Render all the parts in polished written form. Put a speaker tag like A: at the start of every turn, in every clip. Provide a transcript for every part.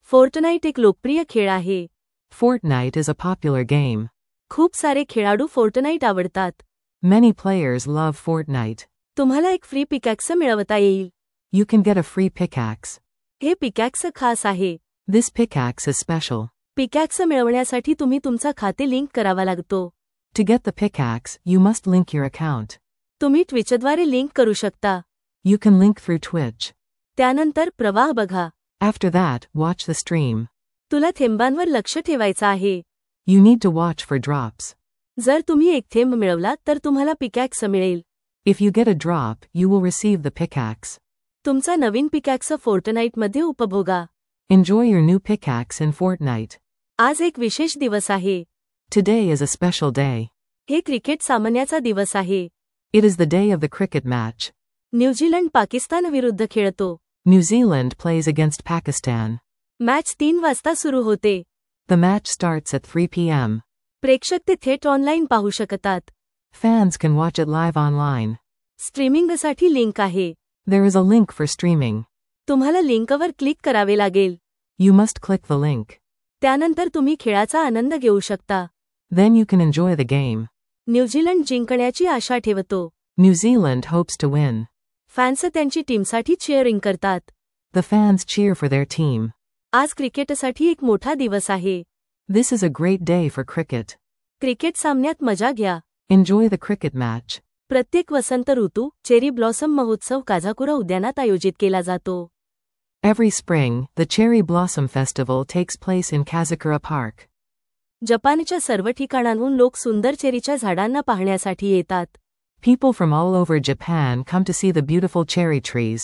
A: Fortnite एक लोकप्रिय खेळ आहे.
B: Fortnite is a popular game.
A: खूप सारे खेळाडू फोर्टनाइट आवडतात.
B: Many players love Fortnite.
A: तुम्हाला एक फ्री पिकॅक्स मिळवता येईल.
B: You can get a free pickaxe.
A: हे पिकॅक्स खास आहे.
B: This pickaxe is special.
A: पिकॅक्स मिळवण्यासाठी तुम्ही तुमचा खाते लिंक करावा लागतो.
B: To get the pickaxe, you must link your account.
A: तुम्ही ट्विचद्वारे लिंक करू शकता.
B: You can link through Twitch.
A: त्यानंतर प्रवाह बघा.
B: After that, watch the stream.
A: तुला थेंबांवर लक्ष ठेवायचं आहे.
B: You need to watch for drops.
A: जर तुम्ही एक थेंब मिळवला तर तुम्हाला पिकॅक्स मिळेल.
B: If you get a drop, you will receive the pickaxe.
A: तुमचा नवीन पिकॅक्स फोर्टनाइटमध्ये उपभोगा.
B: Enjoy your new pickaxe in Fortnite.
A: आज एक विशेष दिवस आहे.
B: Today is a special day.
A: हे क्रिकेट सामन्याचा दिवस आहे.
B: It is the day of the cricket match.
A: New Zealand Pakistan विरुद्ध खेळतो.
B: New Zealand plays against Pakistan.
A: Match 3 वाजता सुरू होते.
B: The match starts at 3 p.m.
A: प्रेक्षक ते थेट ऑनलाईन पाहू शकतात.
B: Fans can watch it live online.
A: स्ट्रीमिंगसाठी लिंक आहे.
B: There is a link for streaming.
A: तुम्हाला लिंकवर क्लिक करावे लागेल.
B: You must click the link.
A: त्यानंतर तुम्ही खेळाचा आनंद घेऊ शकता.
B: Then you can enjoy the game.
A: New Zealand जिंकण्याची आशा ठेवतो.
B: New Zealand hopes to win.
A: Fans त्यांची टीमसाठी चिअरिंग करतात.
B: The fans cheer for their team.
A: आज क्रिकेटसाठी एक मोठा दिवस आहे.
B: This is a great day for cricket.
A: Cricket सामन्यात मजा घ्या.
B: Enjoy the cricket match.
A: प्रत्येक वसंत ऋतू चेरी ब्लॉसम महोत्सव काझाकुरा उद्यानात आयोजित केला जातो.
B: Every spring, the Cherry Blossom Festival takes place in Kazakura Park.
A: जपानच्या सर्व ठिकाणांहून लोक सुंदर चेरीच्या झाडांना पाहण्यासाठी येतात.
B: People from all over Japan come to see the beautiful cherry trees.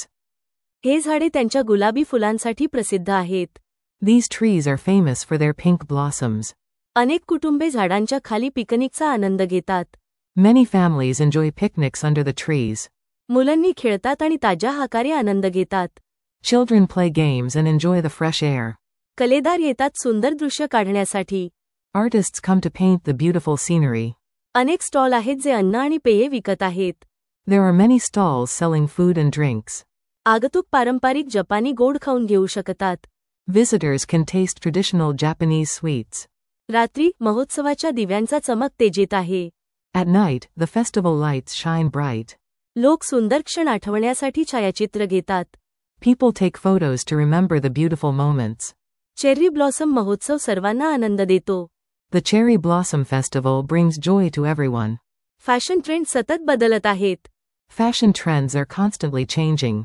A: हे झाडे त्यांच्या गुलाबी फुलांसाठी प्रसिद्ध आहेत.
B: These trees are famous for their pink blossoms.
A: अनेक कुटुंबे झाडांच्या खाली पिकनिकचा आनंद घेतात.
B: Many families enjoy picnics under the trees.
A: मुलांनी खेळतात आणि ताज्या हाकारे आनंद घेतात.
B: Children play games and enjoy the fresh air.
A: कलेदार येतात सुंदर दृश्य काढण्यासाठी.
B: Artists come to paint the beautiful scenery.
A: अनेक स्टॉल आहेत जे अन्न आणि पेये विकत आहेत.
B: There are many stalls selling food and drinks.
A: आगतुक पारंपरिक जपानी गोड खाऊन घेऊ शकतात.
B: Visitors can taste traditional Japanese sweets.
A: रात्री महोत्सवाच्या दिव्यांचा चमक तेजीत आहे.
B: At night, the festival lights shine bright.
A: लोक सुंदर क्षण आठवण्यासाठी छायाचित्र घेतात.
B: People take photos to remember the beautiful moments.
A: Cherry blossom महोत्सव सर्वांना आनंद देतो.
B: The Cherry Blossom Festival brings joy to everyone.
A: Fashion trend सतत बदलत आहेत.
B: Fashion trends are constantly changing.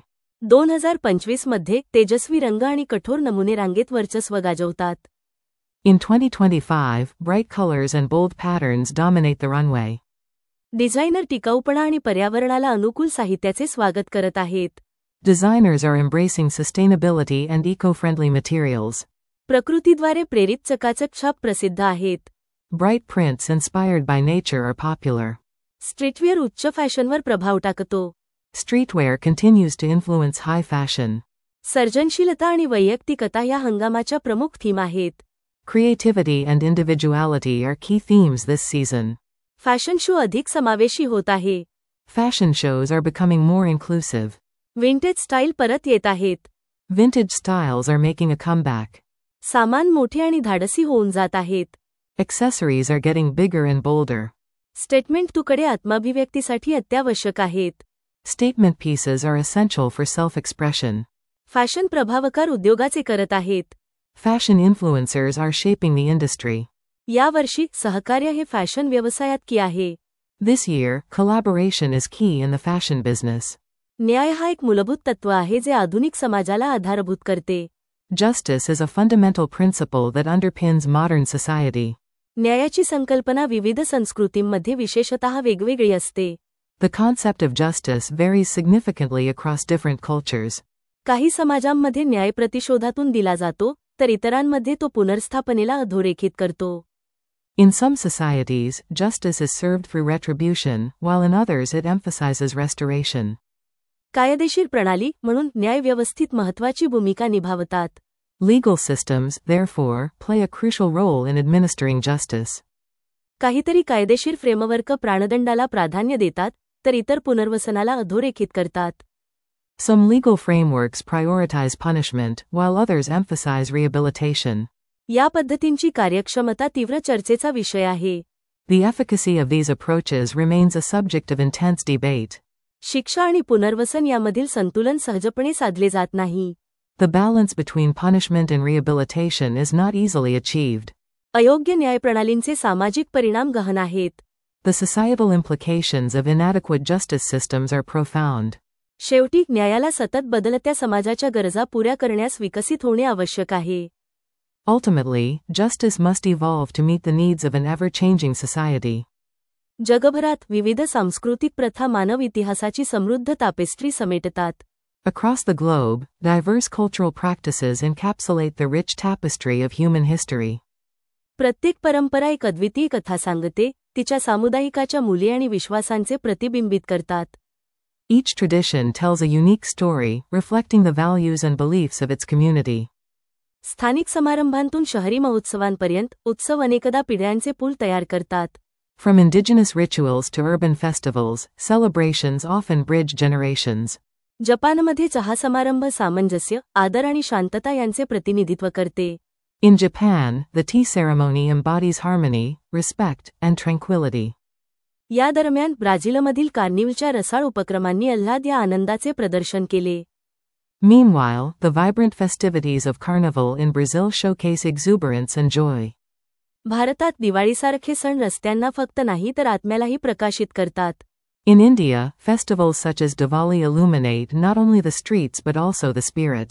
A: 2025 मध्ये तेजस्वी रंग आणि कठोर नमुने रांगेत वर्चस्व गाजवतात.
B: In 2025, bright colors and bold patterns dominate the runway.
A: Designer टिकाऊपणा आणि पर्यावरणाला अनुकूल साहित्याचे स्वागत करत आहेत.
B: Designers are embracing sustainability and eco-friendly materials.
A: प्रकृतीद्वारे प्रेरित चकाचक छाप प्रसिद्ध आहेत.
B: Bright prints inspired by nature are popular.
A: स्ट्रीटवेअर उच्च फॅशनवर प्रभाव टाकतो.
B: Streetwear continues to influence high fashion.
A: सर्जनशीलता आणि वैयक्तिकता या हंगामाच्या प्रमुख थीम आहेत.
B: Creativity and individuality are key themes this season.
A: Fashion show अधिक समावेशी होत आहे.
B: Fashion shows are becoming more inclusive.
A: Vintage style परत येत आहेत.
B: Vintage styles are making a comeback.
A: सामान मोठे आणि धाडसी होऊन जात आहेत.
B: Accessories are getting bigger and bolder.
A: Statement तुकडे आत्माभिव्यक्तीसाठी अत्यावश्यक आहेत.
B: Statement pieces are essential for self-expression.
A: Fashion प्रभावकार उद्योगाचे करत आहेत.
B: Fashion influencers are shaping the industry.
A: यावर्षी सहकार्य हे फॅशन व्यवसायात की आहे.
B: This year, collaboration is key in the fashion business.
A: न्याय हा एक मूलभूत तत्त्व आहे जे आधुनिक समाजाला आधारभूत करते.
B: Justice is a fundamental principle that underpins modern society.
A: न्यायाची संकल्पना विविध संस्कृतींमध्ये विशेषतः वेगवेगळी असते.
B: The concept of justice varies significantly across different cultures.
A: काही समाजांमध्ये न्याय प्रतिशोधातून दिला जातो, तर इतरांमध्ये तो पुनर्स्थापनेला अधोरेखित करतो.
B: In some societies, justice is served through retribution, while in others it emphasizes restoration.
A: कायदेशीर प्रणाली म्हणून न्याय व्यवस्थित महत्त्वाची भूमिका निभावतात.
B: Legal systems, therefore, play a crucial role in administering justice.
A: काहीतरी कायदेशीर फ्रेमवर्क प्राणदंडाला प्राधान्य देतात, तर इतर पुनर्वसनाला अधोरेखित करतात.
B: Some legal frameworks prioritize punishment, while others emphasize rehabilitation.
A: या पद्धतींची कार्यक्षमता तीव्र चर्चेचा विषय आहे.
B: The efficacy of these approaches remains a subject of intense debate.
A: शिक्षा आणि पुनर्वसन यामधील संतुलन सहजपणे साधले जात नाही.
B: The balance between punishment and rehabilitation is not easily achieved.
A: अयोग्य न्यायप्रणालींचे सामाजिक परिणाम गहन आहेत.
B: The societal implications of inadequate justice systems are profound.
A: शेवटी न्यायाला सतत बदलत्या समाजाच्या गरजा पुऱ्या करण्यास विकसित होणे आवश्यक आहे.
B: Ultimately, justice must evolve to meet the needs of an ever-changing society.
A: जगभरात विविध सांस्कृतिक प्रथा मानव इतिहासाची समृद्ध तापेस्ट्री समेटतात.
B: Across the globe, diverse cultural practices encapsulate the rich tapestry of human history.
A: प्रत्येक परंपरा एक अद्वितीय कथा सांगते, तिच्या सामुदायिकाच्या मूल्ये आणि विश्वासांचे प्रतिबिंबित करतात.
B: Each tradition tells a unique story, reflecting the values and beliefs of its community.
A: स्थानिक समारंभांतून शहरी महोत्सवांपर्यंत उत्सव अनेकदा पिढ्यांचे पूल तयार करतात.
B: From indigenous rituals to urban festivals, celebrations often bridge generations.
A: जपानमध्ये चहा समारंभ सामंजस्य, आदर आणि शांतता यांचे प्रतिनिधित्व करते.
B: In Japan, the tea ceremony embodies harmony, respect, and tranquility.
A: या दरम्यान ब्राझीलमधील कार्निवलच्या रसाळ उपक्रमांनी आल्हाद या आनंदाचे प्रदर्शन केले.
B: Meanwhile, the vibrant festivities of Carnival in Brazil showcase exuberance and joy.
A: भारतात दिवाळीसारखे सण रस्त्यांना फक्त नाही तर आत्म्यालाही प्रकाशित करतात.
B: In India, festivals such as Diwali illuminate not only the streets but also the spirit.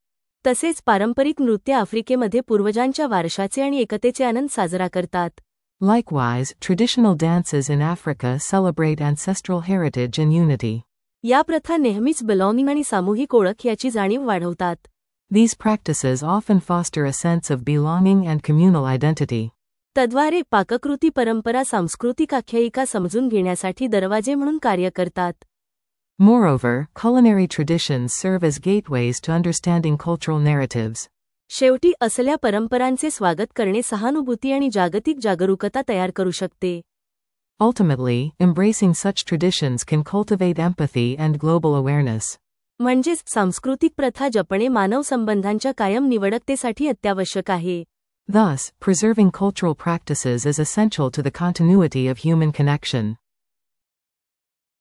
A: तसेच पारंपरिक नृत्य आफ्रिकेमध्ये पूर्वजांच्या वारशाचे आणि एकतेचे आनंद साजरा करतात.
B: Likewise, traditional dances in Africa celebrate ancestral heritage and unity.
A: या प्रथा नेहमीच बिलॉंगिंग आणि सामूहिक ओळख याची जाणीव वाढवतात.
B: These practices often foster a sense of belonging and communal identity.
A: तद्वारे पाककृती परंपरा सांस्कृतिक आख्यायिका समजून घेण्यासाठी दरवाजे म्हणून कार्य करतात.
B: Moreover, culinary traditions serve as gateways to understanding cultural narratives.
A: शेवटी असल्या परंपरांचे स्वागत करणे सहानुभूती आणि जागतिक जागरूकता तयार करू शकते.
B: Ultimately, embracing such traditions can cultivate empathy and global awareness.
A: म्हणजेच सांस्कृतिक प्रथा जपणे मानव संबंधांच्या कायम निवडकतेसाठी अत्यावश्यक आहे.
B: Thus, preserving cultural practices is essential to the continuity of human connection.